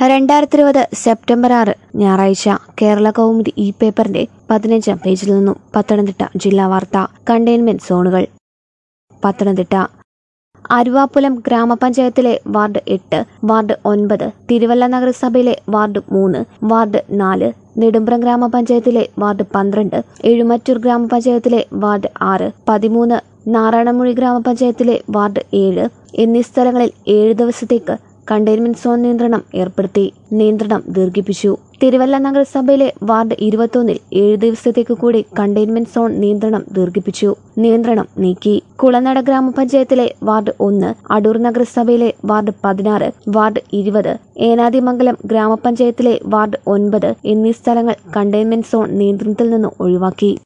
2020 September 6 ഞായറാഴ്ച കേരള കൗമുദി ഈ പേപ്പറിന്റെ 15-ാം പേജിൽ നിന്നും പത്തനംതിട്ട ജില്ലാ വാർത്ത. കണ്ടെയ്ൻമെന്റ് സോണുകൾ. പത്തനംതിട്ട അരുവാപ്പുലം ഗ്രാമപഞ്ചായത്തിലെ വാർഡ് 8, വാർഡ് 9, തിരുവല്ല നഗരസഭയിലെ വാർഡ് 3, വാർഡ് 4, നെടുമ്പ്രം ഗ്രാമപഞ്ചായത്തിലെ വാർഡ് 12, എഴുമറ്റൂർ ഗ്രാമപഞ്ചായത്തിലെ വാർഡ് 6, 13, നാറാണമുഴി ഗ്രാമപഞ്ചായത്തിലെ വാർഡ് 7 എന്നീ സ്ഥലങ്ങളിൽ 7 ദിവസത്തേക്ക് കണ്ടെയ്ൻമെന്റ് സോൺ നിയന്ത്രണം ഏർപ്പെടുത്തി. നിയന്ത്രണം ദീർഘിപ്പിച്ചു. തിരുവല്ല നഗരസഭയിലെ വാർഡ് 21-ൽ 7 ദിവസത്തേക്ക് കൂടി കണ്ടെയ്ൻമെന്റ് സോൺ നിയന്ത്രണം ദീർഘിപ്പിച്ചു. നിയന്ത്രണം നീക്കി. കുളനട ഗ്രാമപഞ്ചായത്തിലെ വാർഡ് 1, അടൂർ നഗരസഭയിലെ വാർഡ് 16, വാർഡ് 20, ഏനാദിമംഗലം ഗ്രാമപഞ്ചായത്തിലെ വാർഡ് 9 എന്നീ സ്ഥലങ്ങൾ കണ്ടെയ്ൻമെന്റ് സോൺ നിയന്ത്രണത്തിൽ നിന്ന് ഒഴിവാക്കി.